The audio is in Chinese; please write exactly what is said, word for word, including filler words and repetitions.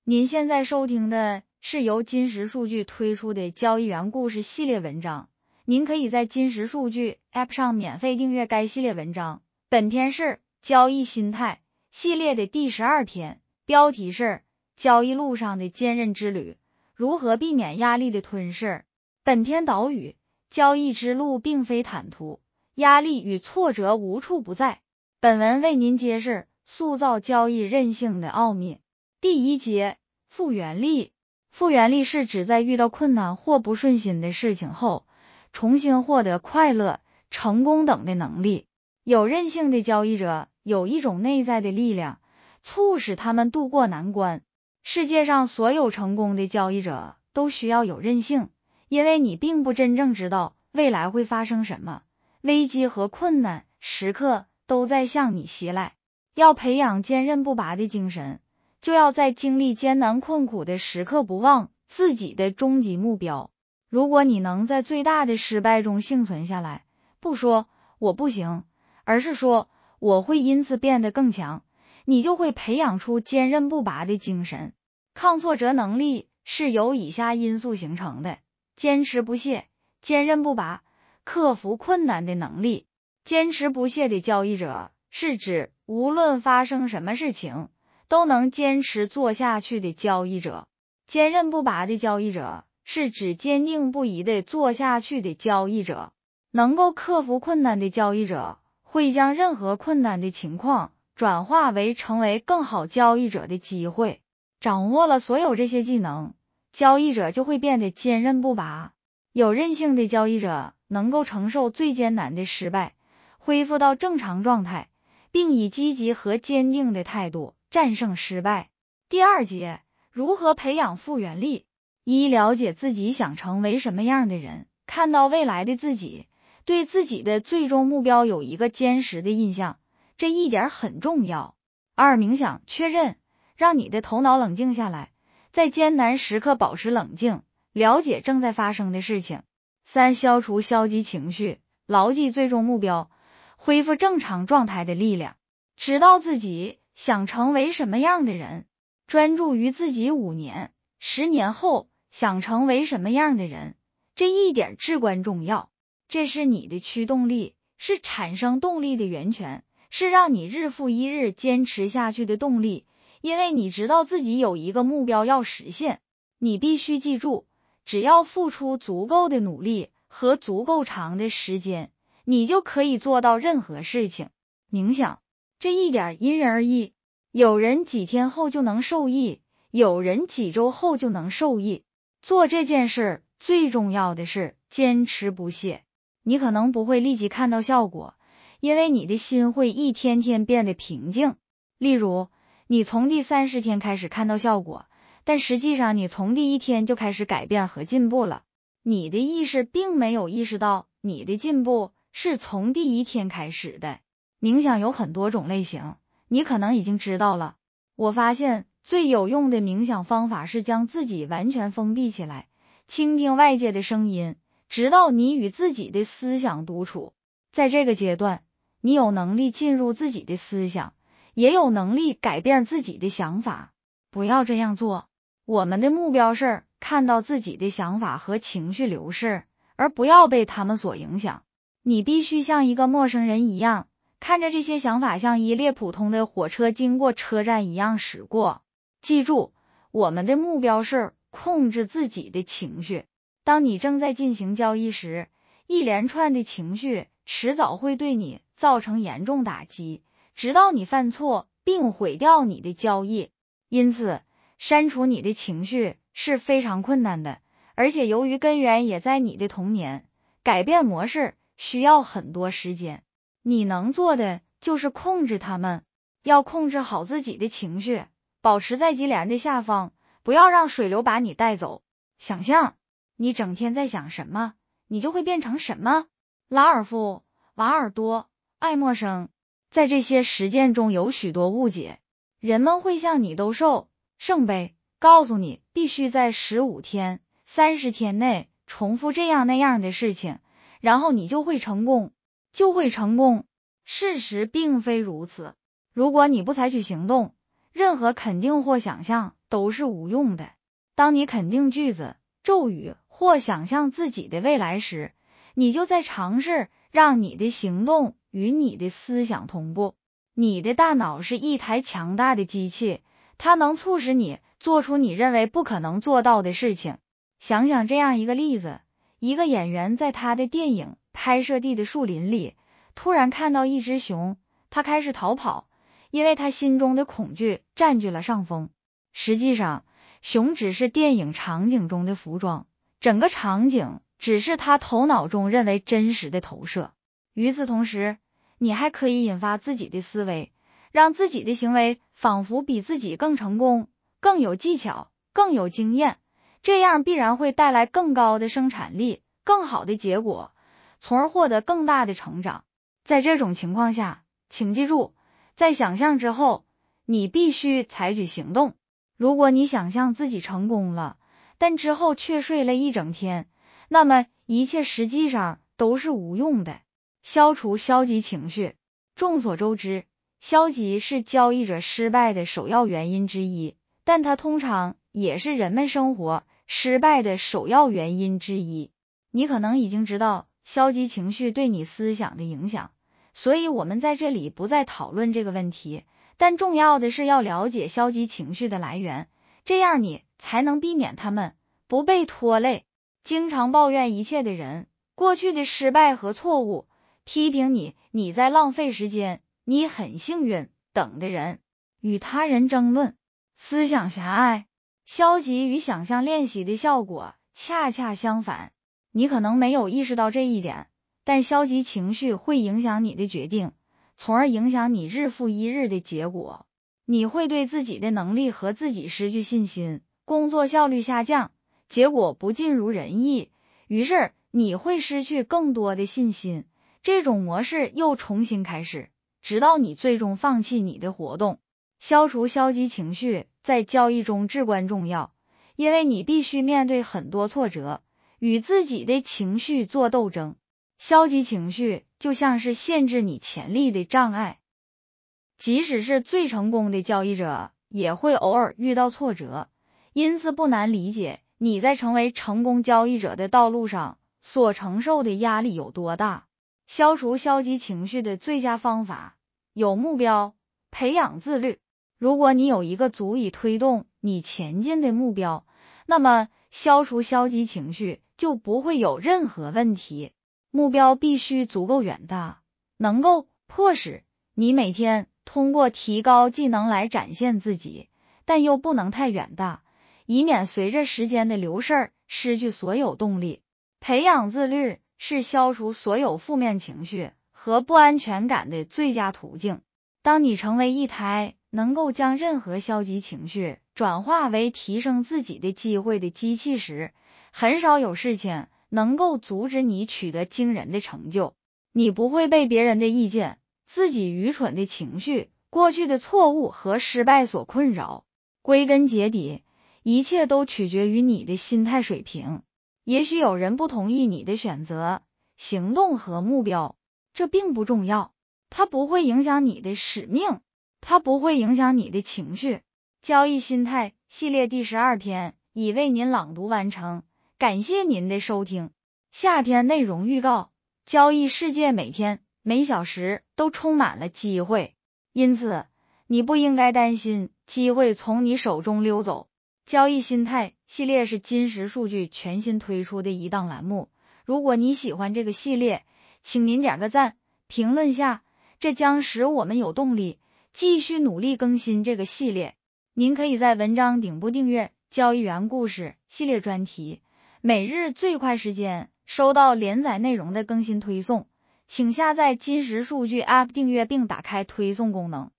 您现在收听的是由金石数据推出的交易员故事系列文章，您可以在金石数据 App 上免费订阅该系列文章。本篇是交易心态系列的第十二篇，标题是交易路上的坚韧之旅，如何避免压力的吞噬。本篇导语：交易之路并非坦途，压力与挫折无处不在。本文为您揭示塑造交易韧性的奥秘。第一节，复原力。复原力是指在遇到困难或不顺心的事情后，重新获得快乐、成功等的能力。有韧性的交易者有一种内在的力量，促使他们渡过难关。世界上所有成功的交易者都需要有韧性，因为你并不真正知道未来会发生什么，危机和困难时刻都在向你袭来。要培养坚韧不拔的精神，就要在经历艰难困苦的时刻不忘自己的终极目标。如果你能在最大的失败中幸存下来，不说我不行，而是说我会因此变得更强，你就会培养出坚韧不拔的精神。抗挫折能力是由以下因素形成的：坚持不懈、坚韧不拔、克服困难的能力。坚持不懈的交易者是指无论发生什么事情都能坚持做下去的交易者。坚韧不拔的交易者是指坚定不移的做下去的交易者。能够克服困难的交易者会将任何困难的情况转化为成为更好交易者的机会。掌握了所有这些技能，交易者就会变得坚韧不拔。有韧性的交易者能够承受最艰难的失败，恢复到正常状态，并以积极和坚定的态度战胜失败。第二节，如何培养复原力。一、了解自己想成为什么样的人，看到未来的自己，对自己的最终目标有一个坚实的印象，这一点很重要。二、冥想确认，让你的头脑冷静下来，在艰难时刻保持冷静，了解正在发生的事情。三、消除消极情绪，牢记最终目标，恢复正常状态的力量。知道自己想成为什么样的人，专注于自己五年、十年后想成为什么样的人，这一点至关重要。这是你的驱动力，是产生动力的源泉，是让你日复一日坚持下去的动力。因为你知道自己有一个目标要实现，你必须记住，只要付出足够的努力和足够长的时间，你就可以做到任何事情。冥想，这一点因人而异，有人几天后就能受益，有人几周后就能受益。做这件事最重要的是坚持不懈。你可能不会立即看到效果，因为你的心会一天天变得平静。例如，你从第三十天开始看到效果，但实际上你从第一天就开始改变和进步了。你的意识并没有意识到你的进步是从第一天开始的。冥想有很多种类型，你可能已经知道了。我发现最有用的冥想方法是将自己完全封闭起来，倾听外界的声音，直到你与自己的思想独处。在这个阶段，你有能力进入自己的思想，也有能力改变自己的想法。不要这样做。我们的目标是看到自己的想法和情绪流逝，而不要被他们所影响。你必须像一个陌生人一样，看着这些想法像一列普通的火车经过车站一样驶过。记住，我们的目标是控制自己的情绪。当你正在进行交易时，一连串的情绪迟早会对你造成严重打击，直到你犯错并毁掉你的交易。因此，删除你的情绪是非常困难的，而且由于根源也在你的童年，改变模式需要很多时间。你能做的就是控制它们，要控制好自己的情绪，保持在激帘的下方，不要让水流把你带走。想象你整天在想什么，你就会变成什么。拉尔夫·瓦尔多·爱默生。在这些实践中有许多误解，人们会向你兜售圣杯，告诉你必须在十五天、三十天内重复这样那样的事情，然后你就会成功，就会成功。事实并非如此。如果你不采取行动，任何肯定或想象都是无用的。当你肯定句子、咒语或想象自己的未来时，你就在尝试让你的行动与你的思想同步。你的大脑是一台强大的机器，它能促使你做出你认为不可能做到的事情。想想这样一个例子，一个演员在他的电影拍摄地的树林里，突然看到一只熊，他开始逃跑，因为他心中的恐惧占据了上风。实际上，熊只是电影场景中的服装，整个场景只是他头脑中认为真实的投射。与此同时，你还可以引发自己的思维，让自己的行为仿佛比自己更成功、更有技巧、更有经验，这样必然会带来更高的生产力、更好的结果，从而获得更大的成长。在这种情况下，请记住，在想象之后，你必须采取行动。如果你想象自己成功了，但之后却睡了一整天，那么一切实际上都是无用的。消除消极情绪。众所周知，消极是交易者失败的首要原因之一，但它通常也是人们生活失败的首要原因之一。你可能已经知道消极情绪对你思想的影响，所以我们在这里不再讨论这个问题，但重要的是要了解消极情绪的来源，这样你才能避免他们，不被拖累。经常抱怨一切的人，过去的失败和错误，批评你，你在浪费时间，你很幸运等的人，与他人争论，思想狭隘。消极与想象练习的效果恰恰相反。你可能没有意识到这一点，但消极情绪会影响你的决定，从而影响你日复一日的结果。你会对自己的能力和自己失去信心，工作效率下降，结果不尽如人意，于是你会失去更多的信心。这种模式又重新开始，直到你最终放弃你的活动。消除消极情绪在交易中至关重要，因为你必须面对很多挫折，与自己的情绪做斗争。消极情绪就像是限制你潜力的障碍。即使是最成功的交易者，也会偶尔遇到挫折，因此不难理解你在成为成功交易者的道路上所承受的压力有多大。消除消极情绪的最佳方法，有目标，培养自律。如果你有一个足以推动你前进的目标，那么消除消极情绪就不会有任何问题。目标必须足够远大，能够迫使你每天通过提高技能来展现自己，但又不能太远大，以免随着时间的流逝失去所有动力。培养自律是消除所有负面情绪和不安全感的最佳途径。当你成为一台能够将任何消极情绪转化为提升自己的机会的机器时，很少有事情能够阻止你取得惊人的成就。你不会被别人的意见、自己愚蠢的情绪、过去的错误和失败所困扰。归根结底，一切都取决于你的心态水平。也许有人不同意你的选择、行动和目标，这并不重要，它不会影响你的使命，它不会影响你的情绪。交易心态系列第十二篇已为您朗读完成，感谢您的收听。下篇内容预告：交易世界每天每小时都充满了机会，因此你不应该担心机会从你手中溜走。交易心态系列是金石数据全新推出的一档栏目，如果你喜欢这个系列，请您点个赞，评论下，这将使我们有动力继续努力更新这个系列。您可以在文章顶部订阅交易员故事系列专题，每日最快时间收到连载内容的更新推送，请下载金石数据 App 订阅并打开推送功能。